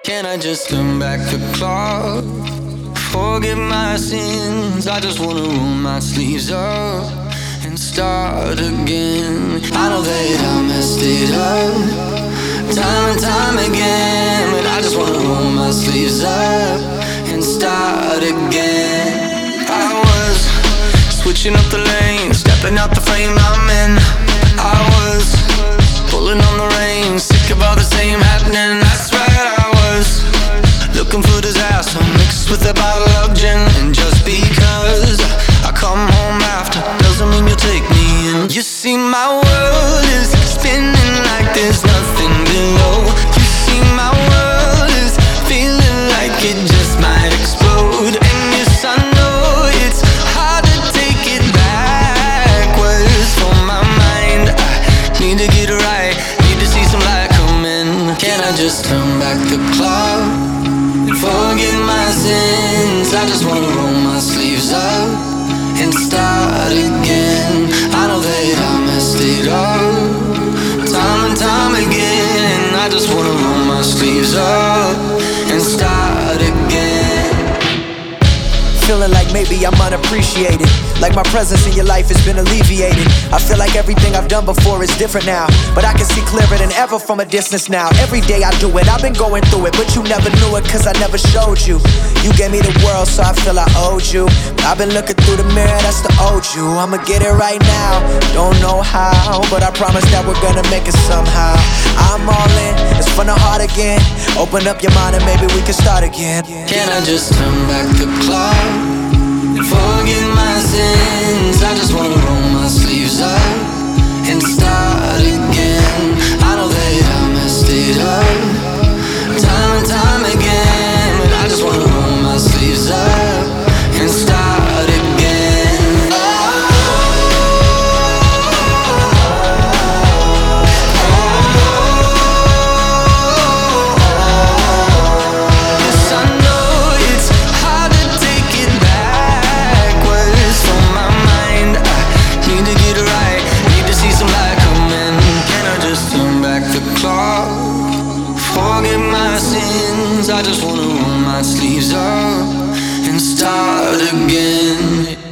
Can I just turn back the clock? Forget my sins. I just wanna roll my sleeves up and start again. I know that I messed it up time and time again, but I just wanna roll my sleeves up and start again. I was switching up the lanes, stepping out the frame I'm in. I was pulling on the reins, sick of all the same happening. That's right, I was looking for disaster mixed with a bottle of gin. And just because I come home after doesn't mean you'll take me in. You see, my world is spinning like there's nothing below. You see, my world is feeling like it just might explode. And yes, I know it's hard to take it backwards from my mind. I need to get it right, need to see some light come in. Can I just turn back the clock? Forget my sins. I just wanna roll my sleeves up and start again. I know that I messed it up time and time again. I just wanna roll my sleeves up and start again. Feeling like maybe I'm unappreciated, like my presence in your life has been alleviated. I feel like everything I've done before is different now, but I can see clearer than ever from a distance now. Every day I do it, I've been going through it, but you never knew it cause I never showed you. You gave me the world so I feel I owed you. I've been looking through the mirror, that's the old you. I'ma get it right now, don't know how, but I promise that we're gonna make it somehow. I'm all in, it's from the heart again. Open up your mind and maybe we can start again. Can I just turn back the clock? Forget my sins. I just wanna roll my sleeves up and start again. I know that I messed it up time and time again, but I just wanna roll my sleeves up and start again. Yes, I know it's hard to take it backwards from my mind. I need to get it right, need to see some light come in. Can I just turn back the clock? Forget my sins. I just wanna roll my sleeves up and start again.